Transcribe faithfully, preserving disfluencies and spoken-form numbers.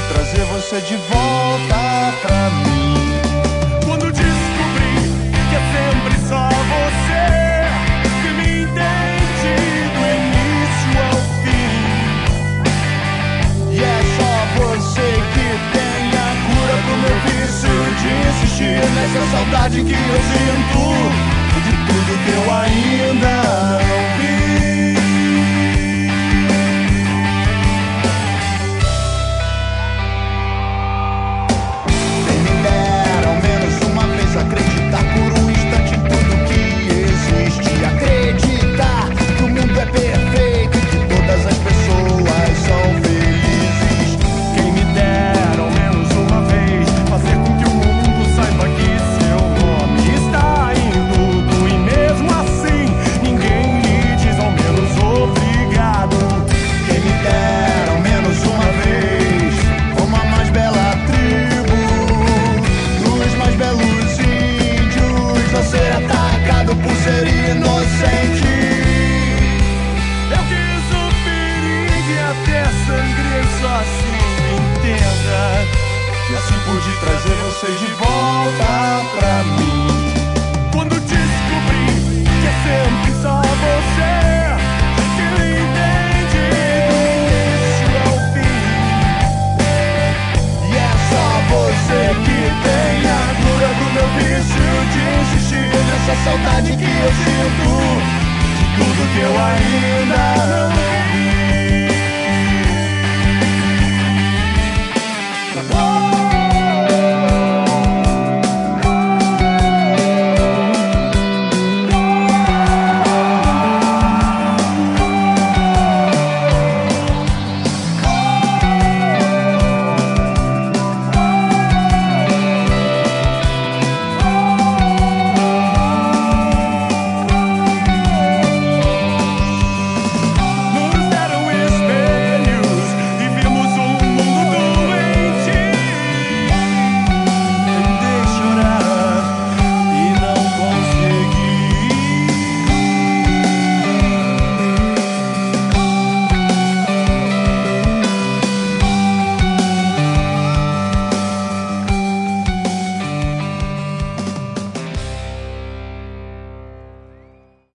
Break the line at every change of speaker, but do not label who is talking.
trazer você de volta pra mim.
Quando descobri que é sempre só você que me entende do início ao fim.
E é só você que tem a cura pro meu vício de insistir nessa saudade que eu sinto de tudo que eu ainda não vi. Quem me dera ao menos uma vez acreditar por um instante em tudo que existe. Acreditar que o mundo é perfeito e que todas as pessoas são felizes. Quem me dera ao menos uma vez fazer com que o mundo saiba que seu nome está em tudo e mesmo assim ninguém lhe diz ao menos obrigado. Quem me dera ao menos uma vez como a mais bela tribo dos mais belos índios não ser atacado por ser inocente.
Eu quis o perigo e até sangrei só assim me entenda.
E assim pude trazer você de volta pra mim.
Quando descobri que é sempre só você que me entende do início ao fim.
E é só você que tem a cura do meu vício de insistir nessa saudade que eu sinto de tudo que eu ainda não